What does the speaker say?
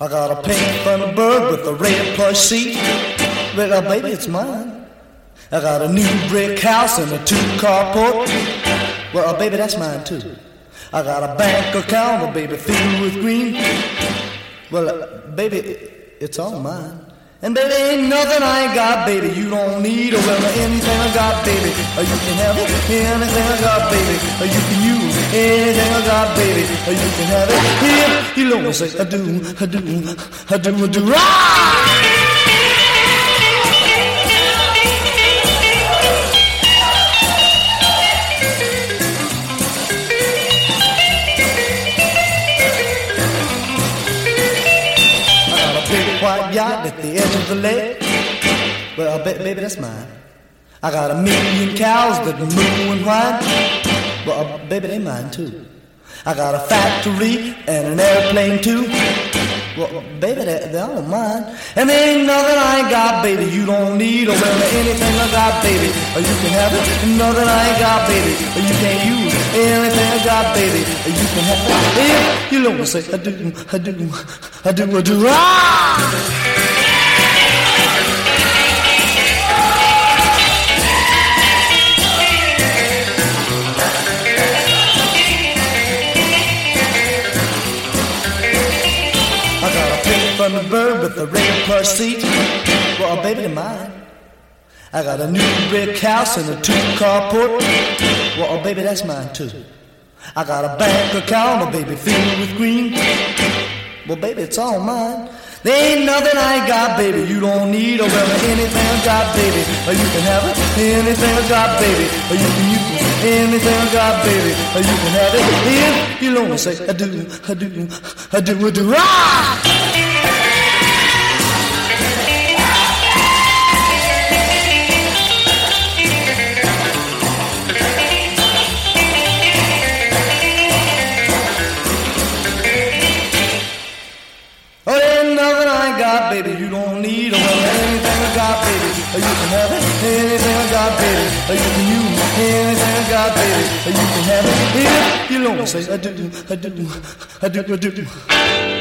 I got a pink Thunderbird with a red plush seat. Well, baby, it's mine. I got a new brick house and a 2-car port. Well, baby, that's mine too. I got a bank account, baby, filled with green. Well, baby, it's all mine. And baby, ain't nothing I ain't got, baby. You don't need anything I got, baby. You can have it, anything I got, baby. You can use anything I got, baby. You can have it if you don't say I do, I do, I do, I do. Rah! White yacht at the edge of the lake. Well, baby, that's mine. I got 1,000,000 cows that moo and whine. Well, baby, they mine too. I got a factory and an airplane too. Well, baby, they're all mine. And there ain't nothing I ain't got, baby. You don't need anything I got, baby. You can have it. Nothing I ain't got, baby. You can't use anything I got, baby. You can have it if you don't say I do, I do, I do, I do. Ah! Thunderbird with a red plush seat. Well, baby, they're mine. I got a new brick house and a 2-car port. Well, baby, that's mine too. I got a bank account, baby, filled with green. Well, baby, it's all mine. There ain't nothing I ain't got, baby. You don't need anything I got, baby. You can have it, anything I got, baby. You can use anything I got, baby. You can have it if you don't say I do, I do, I do, I do. Ah! Oh, there ain't nothing I ain't got, baby. You don't need anything I got, baby. You can have it, anything I got, baby. You can use anything I got, baby. You can have it if you don't say I do, I do, I do, I do.